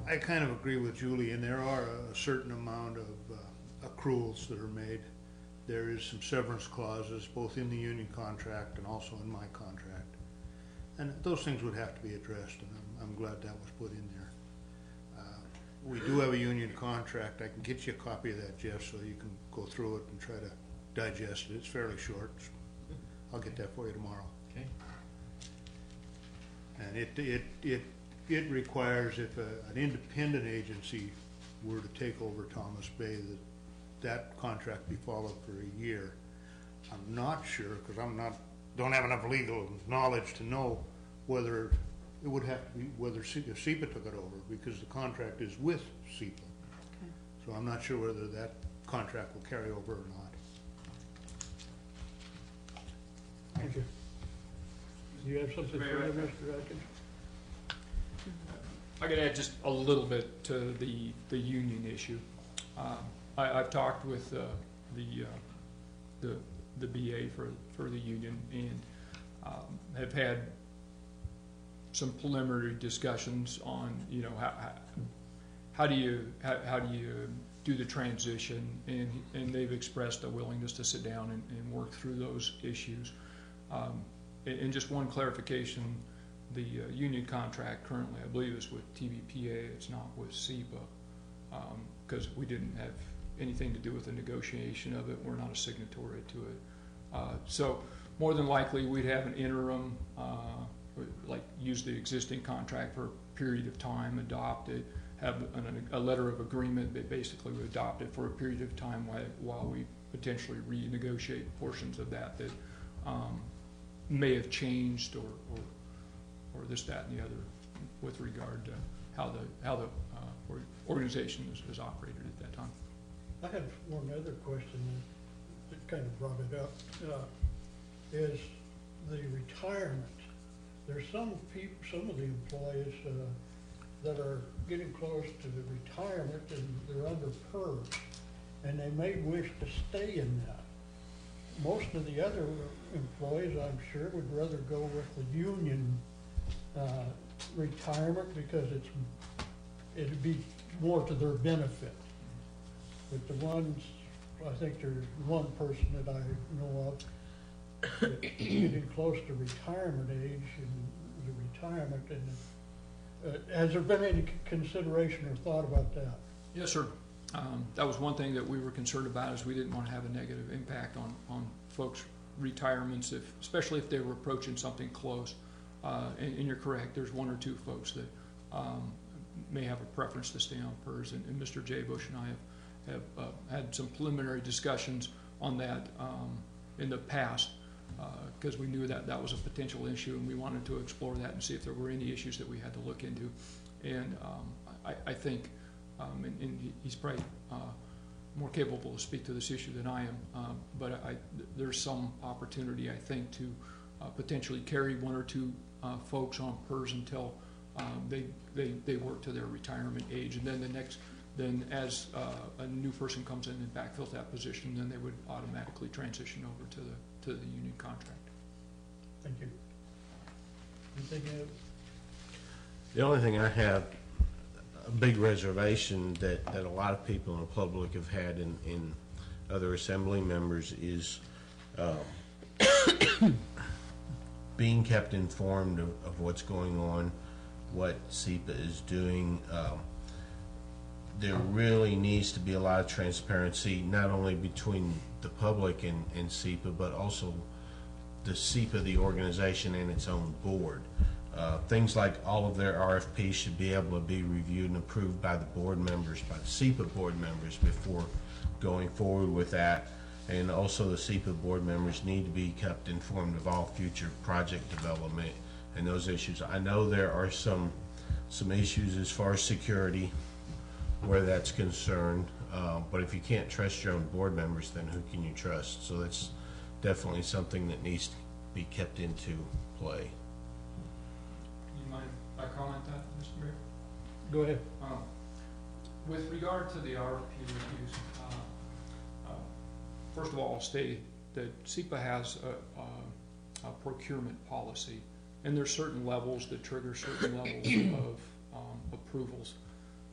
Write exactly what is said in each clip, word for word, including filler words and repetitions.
I kind of agree with Julie, and there are a certain amount of uh, accruals that are made. There is some severance clauses, both in the union contract and also in my contract. And those things would have to be addressed, and I'm, I'm glad that was put in there. Uh, we do have a union contract. I can get you a copy of that, Jeff, so you can go through it and try to digest it. It's fairly short. I'll get that for you tomorrow. Okay. And it, it, it, it requires, if a, an independent agency were to take over Thomas Bay, that that contract be followed for a year. I'm not sure, because I'm not, don't have enough legal knowledge to know whether it would have to be, whether Se- if SEPA took it over, because the contract is with SEPA. Okay. So I'm not sure whether that contract will carry over or not. Thank you. Do you have something for Mayor, that, Mister Atkins? I could add just a little bit to the, the union issue. Um, I, I've talked with uh, the, uh, the, the B A for, for the union, and um, have had some preliminary discussions on, you know, how, how, how do you, how, how do you do the transition, and, and they've expressed a willingness to sit down and, and work through those issues. Um, and, and just one clarification, the uh, union contract currently, I believe, is with T V P A, it's not with SEPA, because um, we didn't have anything to do with the negotiation of it. We're not a signatory to it. Uh, so more than likely, we'd have an interim, uh, like use the existing contract for a period of time, adopt it, have an, a letter of agreement, but basically we adopt it for a period of time while, while we potentially renegotiate portions of that that um, may have changed, or, or or this, that, and the other with regard to how the how the uh, organization is, is operated at that time. I had one other question that, that kind of brought it up, uh, is the retirement. There's some people, some of the employees uh, that are getting close to the retirement, and they're under P E R S, and they may wish to stay in that. Most of the other employees, I'm sure, would rather go with the union uh, retirement, because it's it'd be more to their benefit. But the ones, I think there's one person that I know of that's getting close to retirement age, and the retirement, and uh, has there been any consideration or thought about that? Yes, sir. Um, that was one thing that we were concerned about, is we didn't want to have a negative impact on, on folks' retirements, if, especially if they were approaching something close. Uh, and, and you're correct, there's one or two folks that um, may have a preference to stay on P E R S, and, and Mister J. Bush and I have, have uh, had some preliminary discussions on that um, in the past, because uh, we knew that that was a potential issue, and we wanted to explore that and see if there were any issues that we had to look into. And um, I, I think, um, and, and he's probably uh, more capable to speak to this issue than I am, um, but I, there's some opportunity, I think, to uh, potentially carry one or two uh, folks on P E R S until um, they, they, they work to their retirement age, and then the next, then as uh, a new person comes in and backfills that position, then they would automatically transition over to the to the union contract. Thank you. Anything else? The only thing I have a big reservation that, that a lot of people in the public have had in, in other assembly members is um, being kept informed of, of what's going on, what SEPA is doing. Um, there really needs to be a lot of transparency, not only between the public and, and SEPA, but also the SEPA, the organization, and its own board. Uh, things like all of their R F Ps should be able to be reviewed and approved by the board members, by the SEPA board members, before going forward with that. And also the SEPA board members need to be kept informed of all future project development and those issues. I know there are some some issues as far as security where that's concerned, uh, but if you can't trust your own board members, then who can you trust? So that's definitely something that needs to be kept into play. You mind if I comment that, Mister Mayor? Go ahead. Um, with regard to the R F P reviews, uh, uh, first of all, I'll state that SEPA has a, a, a procurement policy, and there's certain levels that trigger certain levels of um, approvals.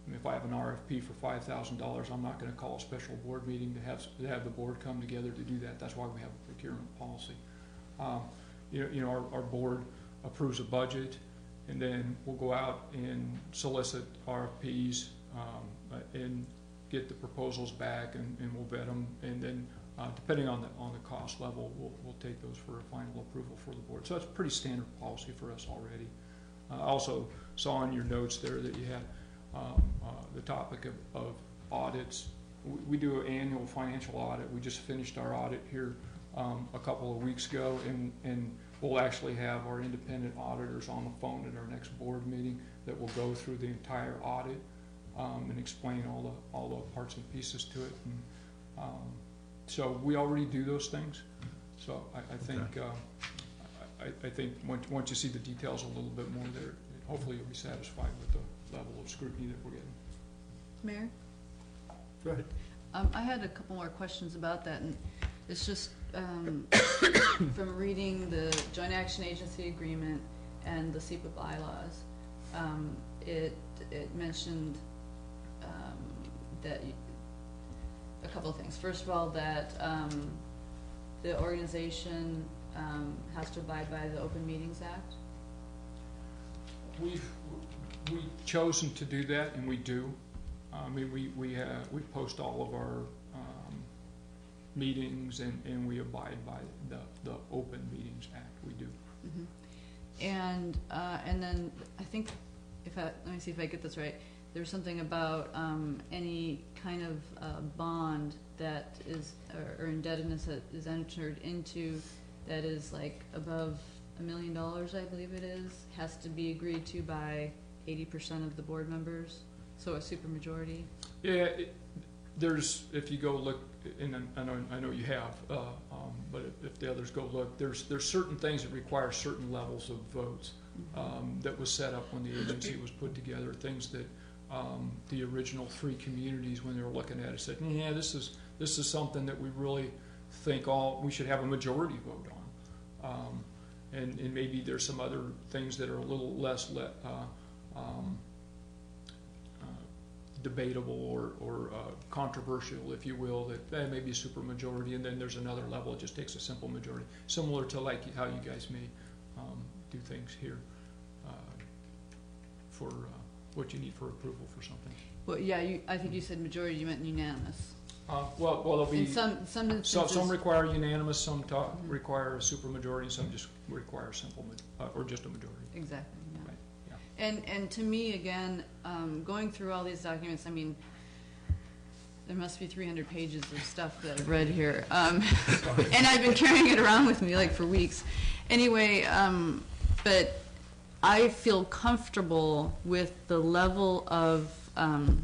if I have an R F P for five thousand dollars, I'm not gonna call a special board meeting to have, to have the board come together to do that. That's why we have a procurement policy. Um, you know, you know, our, our board approves a budget, and then we'll go out and solicit R F Ps, um, and get the proposals back, and, and we'll vet them, and then, uh, depending on the, on the cost level, we'll, we'll take those for a final approval for the board. So that's pretty standard policy for us already. I uh, also saw in your notes there that you had, um, uh, the topic of, of audits. We, we do an annual financial audit. We just finished our audit here, um, a couple of weeks ago, and, and we'll actually have our independent auditors on the phone at our next board meeting that will go through the entire audit, um, and explain all the, all the parts and pieces to it. And, um, so we already do those things. So I, I think, Okay. uh, I, I think once, once you see the details a little bit more there, hopefully you'll be satisfied with the level of scrutiny that we're getting. Mayor, Go ahead. um, I had a couple more questions about that, and it's just, um, from reading the Joint Action Agency Agreement and the SEPA bylaws, um, it, it mentioned, um, that, y- a couple of things. First of all, that, um, the organization, um, has to abide by the Open Meetings Act. We've, we've chosen to do that, and we do. I mean, we, we have, we post all of our, um, meetings, and, and we abide by the, the Open Meetings Act, we do. Mhm. And, uh, and then, I think, if I, let me see if I get this right, there's something about, um, any kind of, uh, bond that is, or, or indebtedness that is entered into that is like above a million dollars, I believe it is, has to be agreed to by eighty percent of the board members, so a supermajority. Yeah, it, there's, if you go look, and I know, I know you have, uh, um, but if, if the others go look, there's, there's certain things that require certain levels of votes, um, that was set up when the agency was put together, things that, um, the original three communities, when they were looking at it, said, yeah, this is, this is something that we really think all, we should have a majority vote on. Um, and, and maybe there's some other things that are a little less, le- uh, um, debatable or, or uh, controversial, if you will, that eh, maybe a supermajority, and then there's another level, it just takes a simple majority, similar to like how you guys may um, do things here uh, for uh, what you need for approval for something. Well, yeah, you, I think you said majority, you meant unanimous. Uh, well, well, there'll be, In some, some so, instances. some require unanimous, some ta- Mhm. require a supermajority, and some just require simple, ma- uh, or just a majority. Exactly, yeah. Right, yeah. And, and to me, again, um, going through all these documents, I mean, there must be three hundred pages of stuff that I've read here. Um, and I've been carrying it around with me like for weeks. Anyway, um, but I feel comfortable with the level of, um,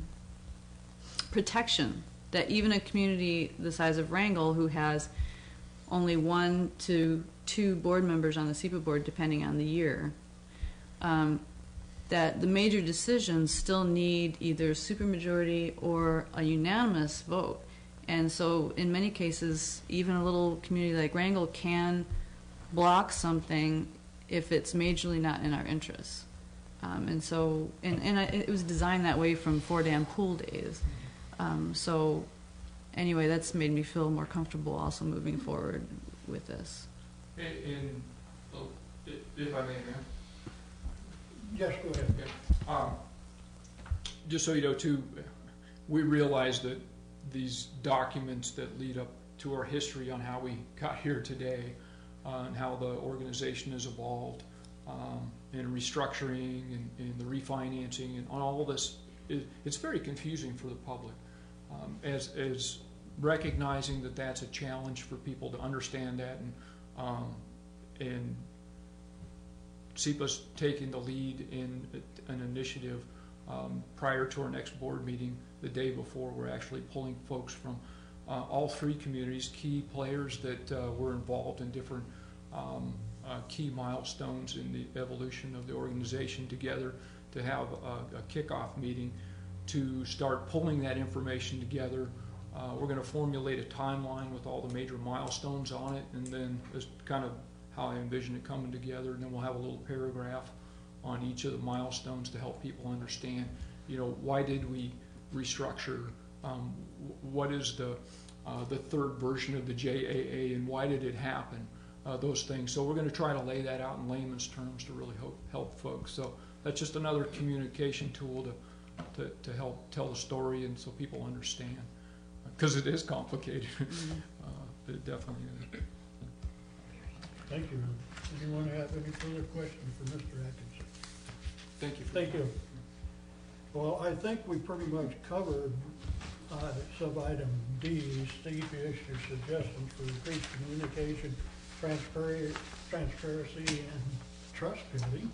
protection that even a community the size of Wrangell, who has only one to two board members on the SEPA board, depending on the year, um, that the major decisions still need either a supermajority or a unanimous vote. And so in many cases, even a little community like Wrangell can block something if it's majorly not in our interests. Um, and so, and, and I, it was designed that way from Fort Ann Pool days. Um, so anyway, that's made me feel more comfortable also moving forward with this. And, and oh, i- if I may, ma'am. Yes, go ahead. Um, just so you know too, we realize that these documents that lead up to our history on how we got here today, uh, and how the organization has evolved, um, and restructuring and, and the refinancing and all this, it, it's very confusing for the public. Um, as, as recognizing that that's a challenge for people to understand that, and, um, and SEPA's taking the lead in an initiative um, prior to our next board meeting, the day before. We're actually pulling folks from uh, all three communities, key players that uh, were involved in different um, uh, key milestones in the evolution of the organization together to have a, a kickoff meeting to start pulling that information together. Uh, we're going to formulate a timeline with all the major milestones on it, and then as kind of how I envision it coming together, and then we'll have a little paragraph on each of the milestones to help people understand. you know, why did we restructure? Um, wh- what is the, uh, the third version of the J A A and why did it happen? Uh, those things. So we're gonna try to lay that out in layman's terms to really help, help folks. So that's just another communication tool to, to, to help tell the story and so people understand. Because it is complicated. uh, but it definitely is. Thank you. Anyone have any further questions for Mister Atkinson? Thank you. For Thank you. Well, I think we pretty much covered uh, sub-item D, Steve issued suggestions for increased communication, transparency, transparency and trust building.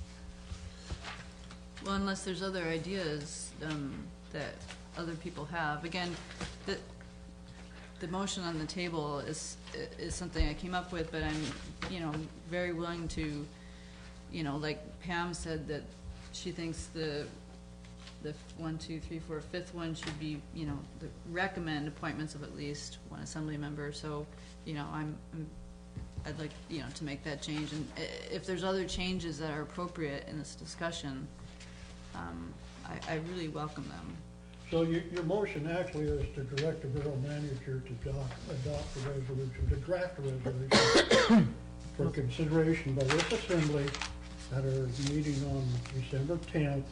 Well, unless there's other ideas um, that other people have. Again, the, the motion on the table is, is something I came up with, but I'm, you know, very willing to, you know, like Pam said that she thinks the, the one, two, three, four, fifth one should be, you know, the recommend appointments of at least one assembly member. So, you know, I'm, I'm I'd like, you know, to make that change. And i- if there's other changes that are appropriate in this discussion, um, I, I really welcome them. So your, your motion actually is to direct the borough manager to adopt, adopt a resolution, to draft a resolution for consideration by this assembly at our meeting on December tenth,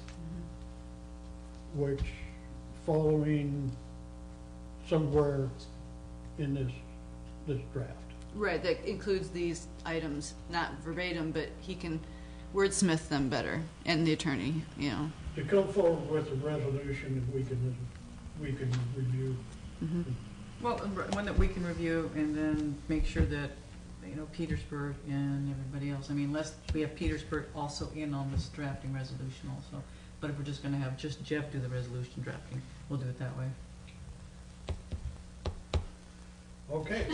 which following somewhere in this, this draft. Right, that includes these items, not verbatim, but he can wordsmith them better, and the attorney, you know. To come forward with a resolution that we can, we can review. Well, one that we can review and then make sure that, you know, Petersburg and everybody else, I mean, let's, we have Petersburg also in on this drafting resolution also. But if we're just gonna have just Jeff do the resolution drafting, we'll do it that way. Okay.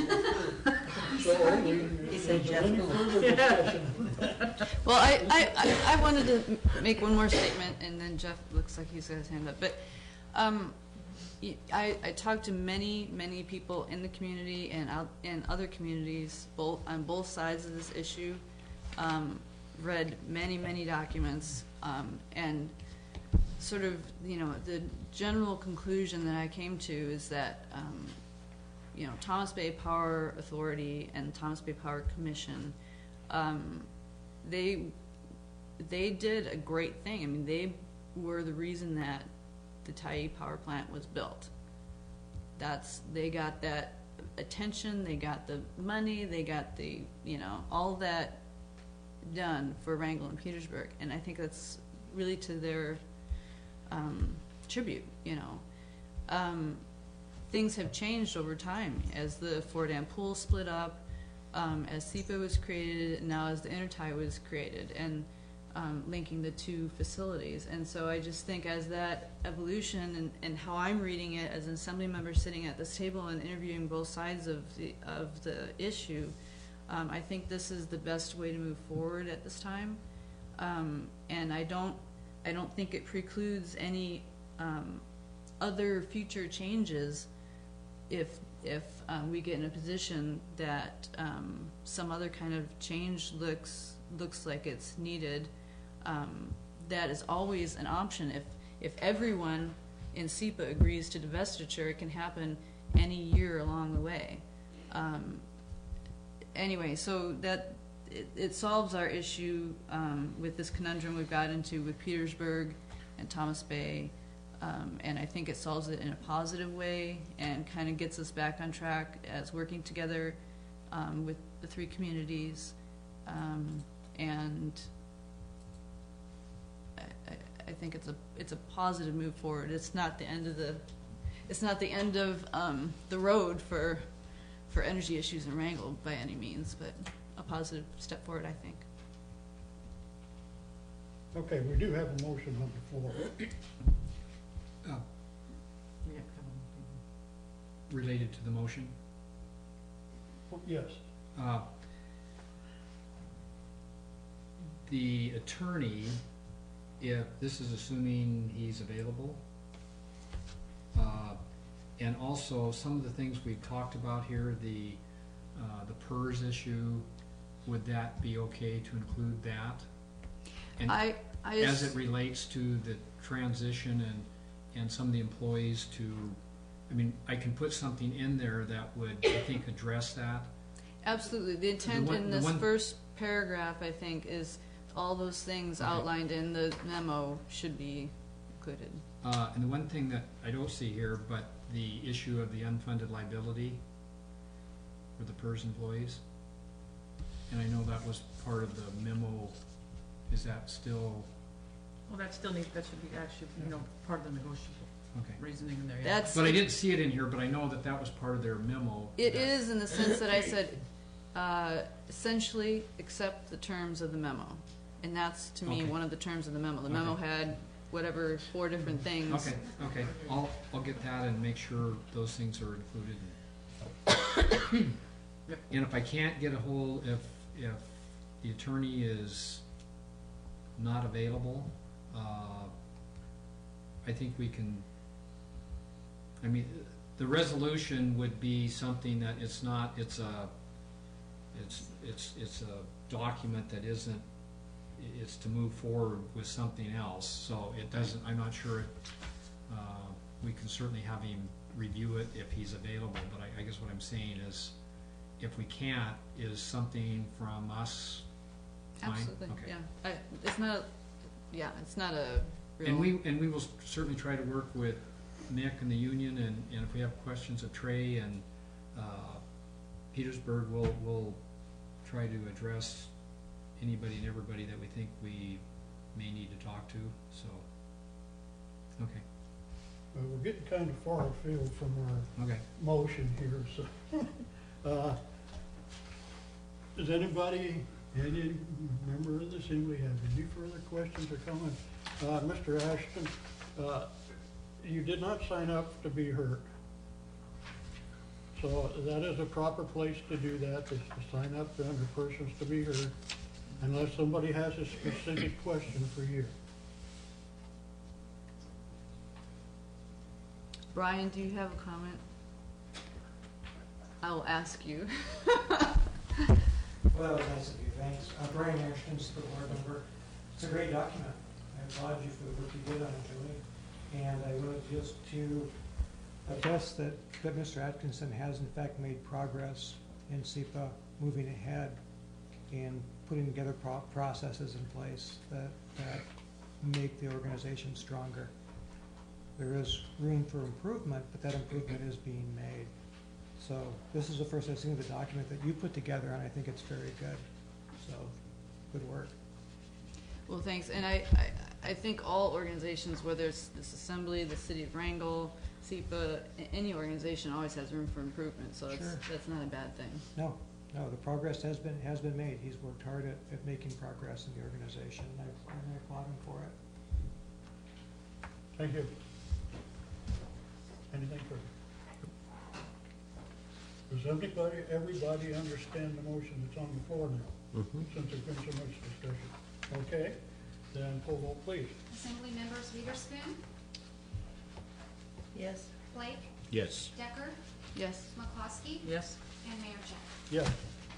So, He said is there any Jeff. further discussion? Well, I, I, I- I wanted to m- make one more statement, and then Jeff looks like he's got his hand up, but, um, y- I, I talked to many, many people in the community and out, in other communities, both, on both sides of this issue, um, read many, many documents, um, and sort of, you know, the general conclusion that I came to is that, um, you know, Thomas Bay Power Authority and Thomas Bay Power Commission, um, they, they did a great thing. I mean, they were the reason that the Tyee power plant was built. That's, they got that attention, they got the money, they got the, you know, all that done for Wrangell and Petersburg. And I think that's really to their, um, tribute, you know. Um, things have changed over time as the Fort Dam pool split up, um, as SEPA was created, and now as the Intertie was created, and um, linking the two facilities. And so I just think as that evolution and, and how I'm reading it as an assembly member sitting at this table and interviewing both sides of the, of the issue, um, I think this is the best way to move forward at this time. Um, and I don't, I don't think it precludes any um, other future changes if if um, we get in a position that um, some other kind of change looks looks like it's needed. Um, that is always an option. If if everyone in SEPA agrees to divestiture, it can happen any year along the way. Um, anyway, so that it, it solves our issue um, with this conundrum we've got into with Petersburg and Thomas Bay. Um, and I think it solves it in a positive way and kind of gets us back on track as working together um, with the three communities. Um, and I, I, I think it's a it's a positive move forward. It's not the end of the it's not the end of um, the road for for energy issues in Wrangell by any means, but a positive step forward, I think. Okay, we do have a motion on the floor. We have to have a- Related to the motion. Yes. Uh, The attorney, if, this is assuming he's available, uh, and also some of the things we've talked about here, the, uh, the P E R S issue, would that be okay to include that? And- I I as just, it relates to the transition and, and some of the employees to, I mean, I can put something in there that would, I think, address that. absolutely, the intent one- in the this one- first paragraph, I think, is all those things Okay. outlined in the memo should be included. Uh, and the one thing that I don't see here, but the issue of the unfunded liability for the PERS employees. And I know that was part of the memo. Is that still, Well, that still needs, that should be, that should, you know, part of the negotiable okay. reasoning in there, yeah. That's, But I didn't see it in here, but I know that that was part of their memo. it that- is in the sense that I said, uh, essentially accept the terms of the memo. And that's, to me, Okay. one of the terms of the memo. The memo Okay. had whatever, four different things. Okay, okay, I'll, I'll get that and make sure those things are included. Yep. And if I can't get a hold, if, if the attorney is not available, uh, I think we can, I mean, the resolution would be something that it's not, it's a, it's, it's, it's a document that isn't, it's to move forward with something else, so it doesn't, I'm not sure, uh, we can certainly have him review it if he's available, but I, I guess what I'm saying is, if we can't, is something from us fine? Absolutely, Okay. yeah. I, it's not, yeah, it's not a real. And we, and we will certainly try to work with Nick and the union, and, and if we have questions of Trey and, uh, Petersburg, we'll, we'll try to address anybody and everybody that we think we may need to talk to, so, okay, Uh, we're getting kind of far afield from our okay. motion here, so. uh, Does anybody, any member of the assembly have any further questions or comments? Uh, Mister Ashton, uh, you did not sign up to be heard. So that is a proper place to do that, is to sign up under persons to be heard, unless somebody has a specific question for you. Brian, do you have a comment? I will ask you. Well, that was nice of you, thanks. Uh, Brian Ashton, school board member. It's a great document. I applaud you for the work you did on it, Julie. And I would just to attest that, that Mister Atkinson has in fact made progress in SEPA, moving ahead and putting together pro- processes in place that, that make the organization stronger. There is room for improvement, but that improvement is being made. So this is the first I've seen of the document that you put together, and I think it's very good. So, good work. Well, thanks, and I, I, I think all organizations, whether it's this assembly, the city of Wrangell, SEPA, a- any organization always has room for improvement, so it's, Sure. that's not a bad thing. No, no, the progress has been, has been made. He's worked hard at, at making progress in the organization, and I, and I applaud him for it. Thank you. Anything further? Does everybody, everybody understand the motion that's on the floor now, Mhm. since there's been so much discussion? Okay, then full vote please. Assembly members Witherspoon, Yes. Blake, Yes. Decker, Yes, McCloskey, Yes. and Mayor Jeff. Yes.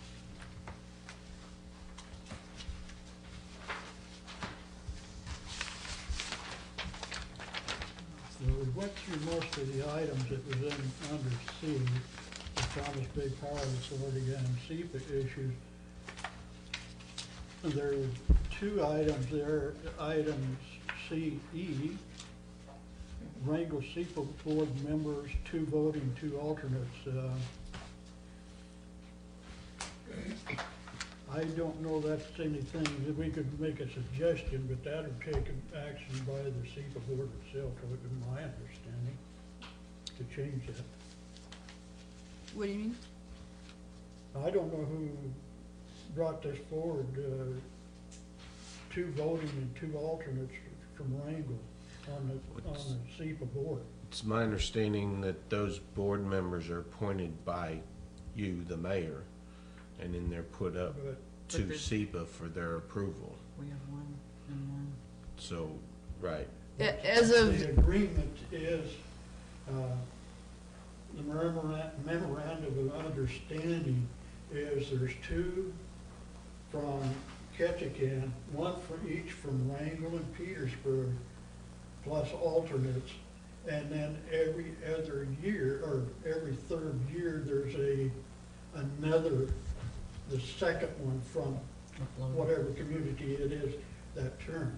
Well, we went through most of the items that was in under C, the Thomas Bay Power Authority and SEPA issues. There are two items there, items C E, Wrangell SEPA board members, two voting, two alternates. Uh, I don't know that's anything, that we could make a suggestion, but that would take an action by the SEPA board itself, would be my understanding, to change that. what do you mean? I don't know who brought this forward, uh, two voting and two alternates from Wrangell on the, on the SEPA board. It's my understanding that those board members are appointed by you, the mayor, and then they're put up But to But there's- SEPA for their approval. We have one and one. So, right. A- As of, the agreement is, uh, the memora- memorandum of understanding is there's two from Ketchikan, one for each from Wrangell and Petersburg, plus alternates. And then every other year, or every third year, there's a, another, the second one from whatever community it is, that term.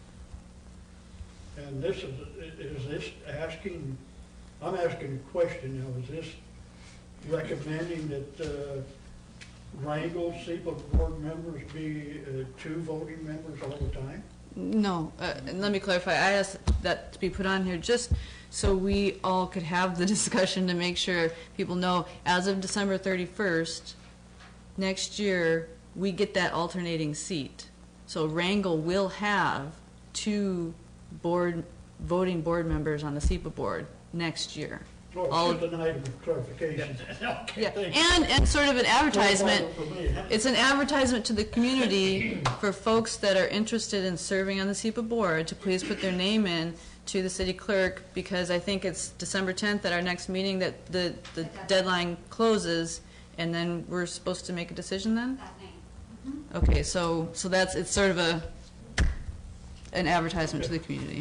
And this is, is this asking, I'm asking a question now, is this recommending that uh, Wrangell S E P A board members be uh, two voting members all the time? No, uh, and let me clarify, I asked that to be put on here just so we all could have the discussion to make sure people know, as of December thirty-first, next year, we get that alternating seat. So Wrangell will have two board, voting board members on the S E P A board next year. Well, All- it's just an item of clarification. Okay, Yeah, thank you. and, and sort of an advertisement. No problem for me, huh? It's an advertisement to the community for folks that are interested in serving on the S E P A board to please put their name in to the city clerk, because I think it's December tenth at our next meeting that the, the deadline closes, and then we're supposed to make a decision then? That name. Okay, so, so that's, it's sort of a, an advertisement to the community.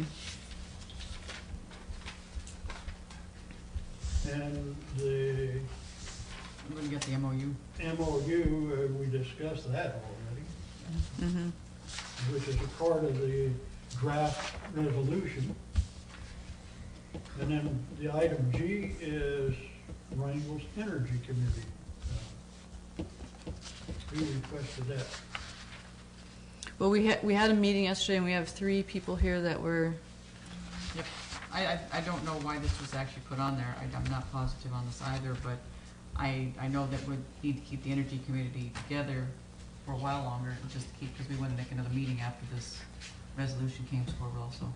And the I'm gonna get the M O U. M O U, uh, we discussed that already, Mhm. which is a part of the draft resolution. And then the item G is Wrangell's Energy Committee. Uh, Who requested that? Well, we had, we had a meeting yesterday, and we have three people here that were, Yep. I, I, I don't know why this was actually put on there. I, I'm not positive on this either, but I, I know that we need to keep the energy community together for a while longer, just to keep, because we want to make another meeting after this resolution came forward also.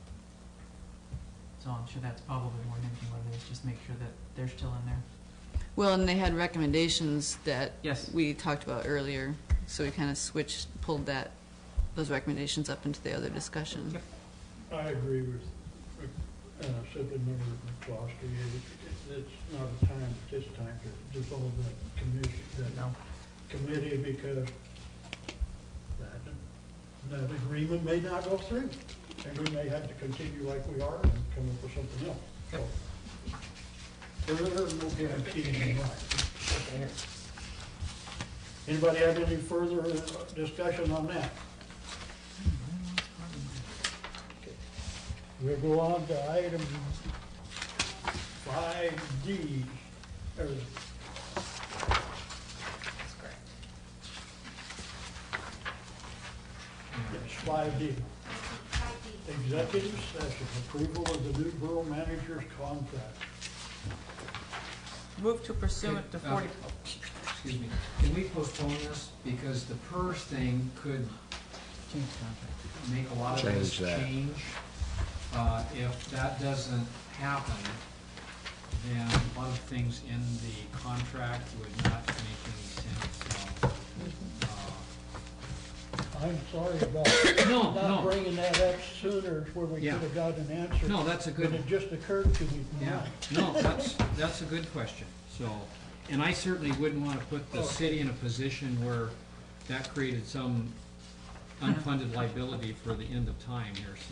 So I'm sure that's probably more than anything what it is, just make sure that they're still in there. well, and they had recommendations that Yes. we talked about earlier, so we kind of switched, pulled that, those recommendations up into the other discussion. Yep. I agree with, uh, Simply Member McCloskey. It- It's not a time, at this time, to dissolve that commission, that No. committee, because that, that agreement may not go through. And we may have to continue like we are and come up with something else. So, there are no guarantees in life. Anybody have any further uh, discussion on that? We'll go on to item five D, or yes, five D, Five D. executive session, approval of the new borough manager's contract. Move to pursuant to Okay, uh, forty, Excuse me, can we postpone this, because the PERS thing could change contract. make a lot of this Change that. change. Uh, if that doesn't happen, then a lot of things in the contract would not make any sense, so, uh, I'm sorry about No, not no, bringing that up sooner where we Yeah. could have got an answer. no, that's a But good, it just occurred to me yeah, tonight. no, that's, that's a good question, so, and I certainly wouldn't wanna put the city in a position where that created some unfunded liability for the end of time here, so.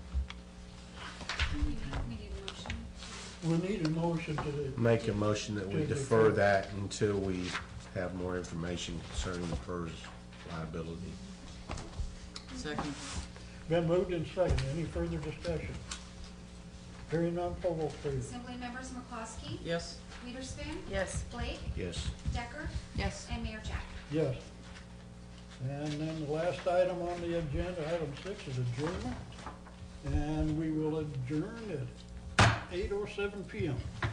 We need, we need a motion. We need a motion to. Make a motion that we defer that until we have more information concerning the PERS liability. Second. Been moved and seconded. Any further discussion? Hearing none, poll vote please. Assembly members McCloskey, Yes. Witherspoon, Yes. Blake, Yes. Decker, Yes. and Mayor Jack. Yes. And then the last item on the agenda, item six, is adjournment. And we will adjourn at eight oh seven P M